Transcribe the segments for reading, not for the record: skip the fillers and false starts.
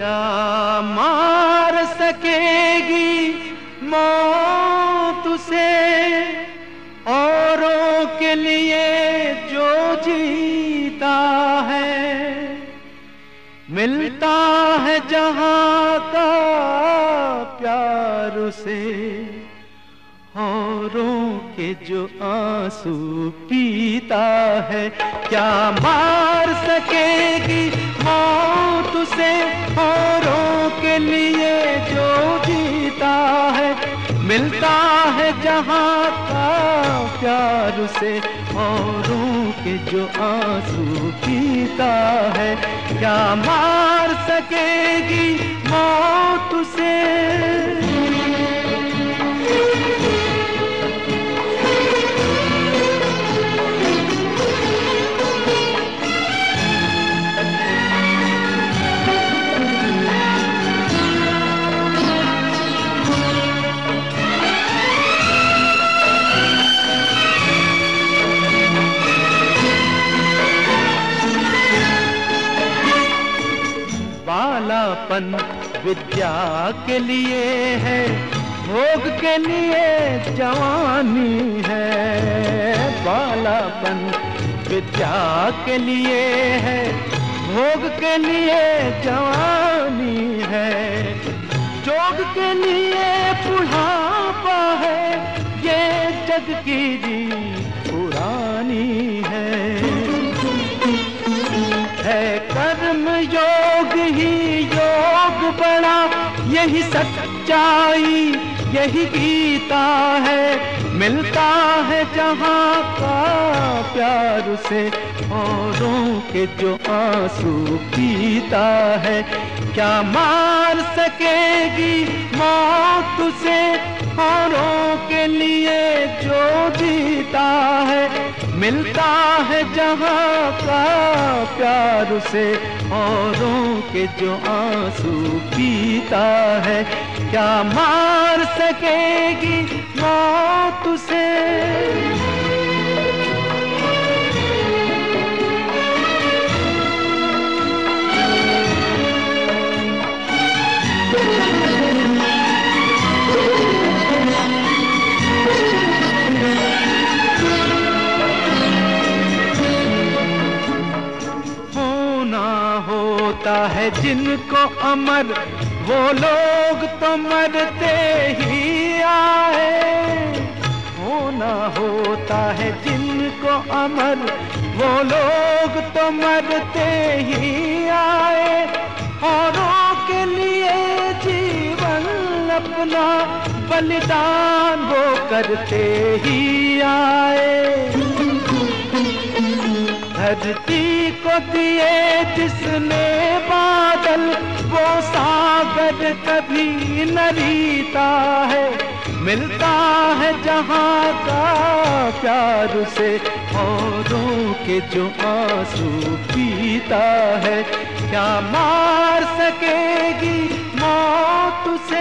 क्या मार सकेगी मौत उसे, औरों के लिए जो जीता है। मिलता है जहां का प्यार उसे, औरों के जो आंसू पीता है। क्या मार सकेगी मौत उसे, औरों के लिए जो जीता है। मिलता है जहां का प्यार उसे, औरों के जो आंसू पीता है। क्या मार सकेगी मौत उसे। बालापन विद्या के लिए है, भोग के लिए जवानी है। बालापन विद्या के लिए है, भोग के लिए जवानी है। जोग के लिए बुढ़ापा है, ये जग की रीत पुरानी है। कर्म योग ही योग बड़ा, यही सच्चाई यही गीता है। मिलता है जहां का प्यार उसे, औरों के जो आंसू पीता है। क्या मार सकेगी मौत उसे, औरों के लिए जो जीता है। मिलता है जहां का प्यार उसे, औरों के जो आंसू पीता है। क्या मार सकेगी मौत उसे। होता है जिनको अमर, वो लोग तो मरते ही आए। होना होता है जिनको अमर, वो लोग तो मरते ही आए। औरों के लिए जीवन अपना बलिदान वो करते ही आए। धरती को दिए जिसने बादल, वो सागर कभी न रीता है। मिलता है जहां का प्यार उसे, औरों के जो आंसू पीता है। क्या मार सकेगी मौत उसे।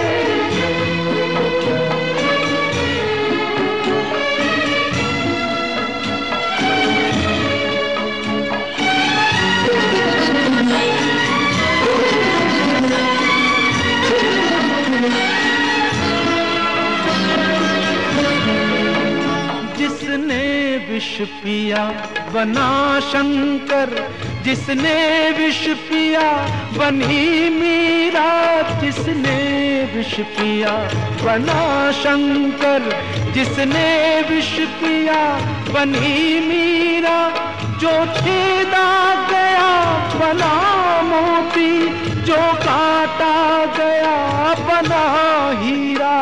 जिसने विष पिया बना शंकर, जिसने विष पिया बनी मीरा। जिसने विष पिया बना शंकर, जिसने विष पिया बनी मीरा। जो छेदा गया बना मोती, जो काटा गया बना हीरा।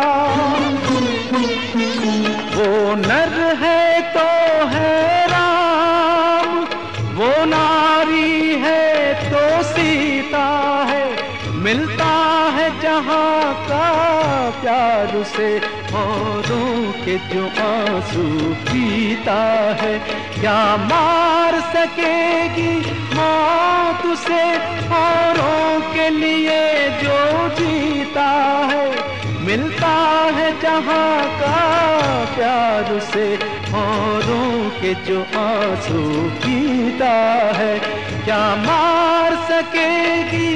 वो नर है तो है राम, वो नारी है तो सीता है। मिलता है जहां का प्यार उसे, औरों के जो आंसू पीता है। क्या मार सकेगी मौत उसे, औरों के लिए जो जीता है। मिलता है जहां का प्यार उसे, औरों के जो आंसू पीता है। क्या मार सकेगी